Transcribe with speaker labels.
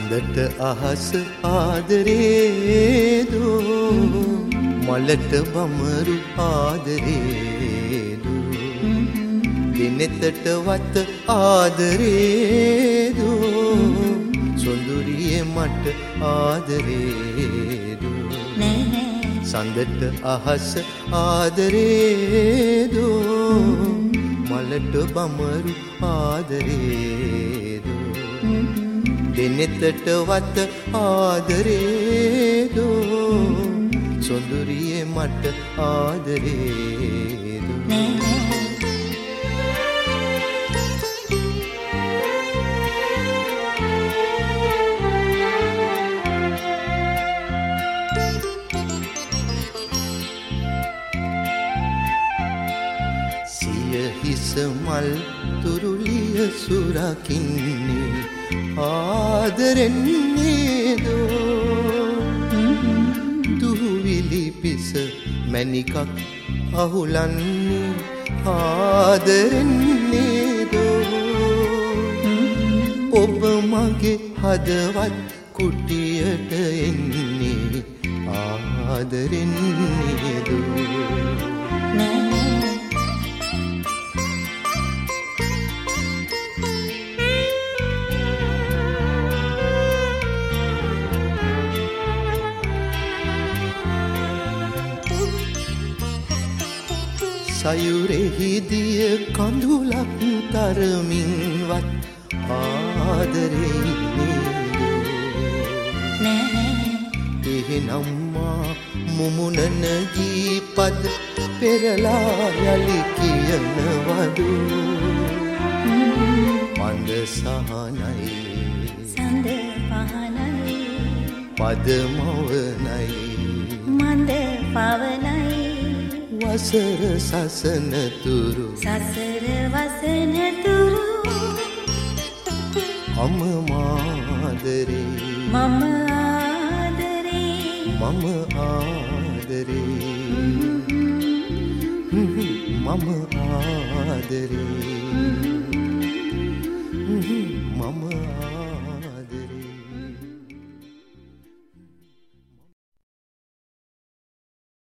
Speaker 1: සඳට අහස ආදරේදෝ මලට බමරු ආදරේදෝ දිනෙතට වත ආදරේදෝ සොඳුරියේ මට ආදරේදෝ සඳට අහස ආදරේදෝ මලට බමරු ආදරේදෝ දිනෙතට වත ආදරේදෝ සොඳුරියේ මට ආදරේදෝ හිස මල් තුරුලිය සුරකින්නේ ආදරෙන්නේදෝ දුහුවිලි පිස මැණිකක් අහුලන්නේ ආදරෙන්නේදෝ ඔබ මගේ හදවත් කුටියට එන්නේ ආදරෙන්නේදෝ සයුරෙහි දිය කඳුලක් තරමින්වත් ආදරේ නේදෝ එහෙනම් මා මුමුණන ගීපද පෙරලා යලි කියනවදු මන්ද සහනයි
Speaker 2: සඳ පහනයි
Speaker 1: පදමවනයි
Speaker 2: මන්ද පවනයි
Speaker 1: වසර සසන තුරු
Speaker 2: සසර වසන තුරු
Speaker 1: මම ආදරේ
Speaker 2: මම ආදරේ
Speaker 1: මම ආදරේ මම ආදරේ මම